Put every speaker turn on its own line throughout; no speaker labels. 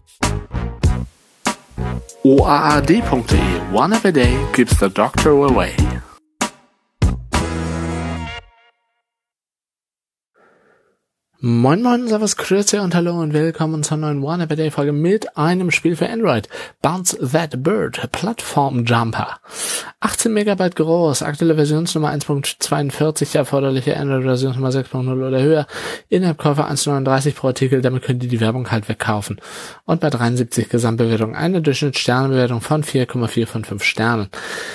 OAAD.de. One App a Day keeps the doctor away. Moin moin, servus, grüße und hallo und willkommen zur neuen One App a Day Folge mit einem Spiel für Android. Bounce That Bird, Plattform Jumper. 18 Megabyte groß, aktuelle Versionsnummer 1.42, erforderliche Android-Versionsnummer 6.0 oder höher. In-App-Käufer 1,39 pro Artikel, damit könnt ihr die Werbung halt wegkaufen. Und bei 73 Gesamtbewertung eine Durchschnittssternebewertung von 4,4 von 5 Sternen.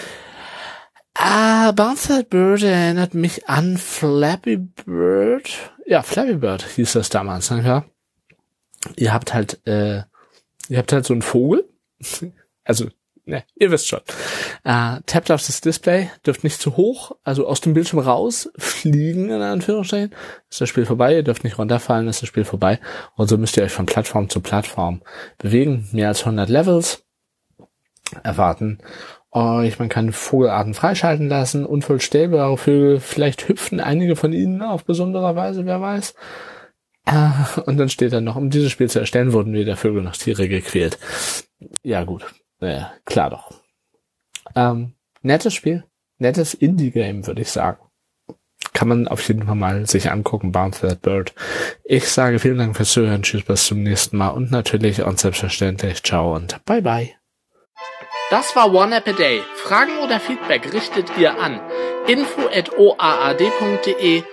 Bounce That Bird erinnert mich an Flappy Bird. Ja, Flappy Bird hieß das damals, ja. Ihr habt halt so einen Vogel. Also, ne, ihr wisst schon. Tappt auf das Display, dürft nicht zu hoch, also aus dem Bildschirm raus fliegen, in Anführungsstrichen. Ist das Spiel vorbei, ihr dürft nicht runterfallen, ist das Spiel vorbei. Und so müsst ihr euch von Plattform zu Plattform bewegen. Mehr als 100 Levels erwarten euch. Man kann Vogelarten freischalten lassen, unvollstellbare Vögel, vielleicht hüpfen einige von ihnen auf besondere Weise, wer weiß. Und dann steht dann noch, um dieses Spiel zu erstellen, wurden weder Vögel noch Tiere gequält. Ja gut, klar doch. Nettes Spiel, nettes Indie-Game, würde ich sagen. Kann man auf jeden Fall mal sich angucken, Bounce That Bird. Ich sage vielen Dank fürs Zuhören, tschüss, bis zum nächsten Mal und natürlich und selbstverständlich ciao und bye bye. Das war One App a Day. Fragen oder Feedback richtet ihr an info@oaad.de,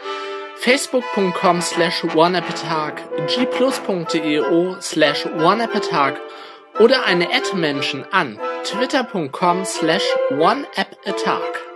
facebook.com/oneappatag, gplus.io/oneappatag oder eine @Menschen an twitter.com/oneappatag.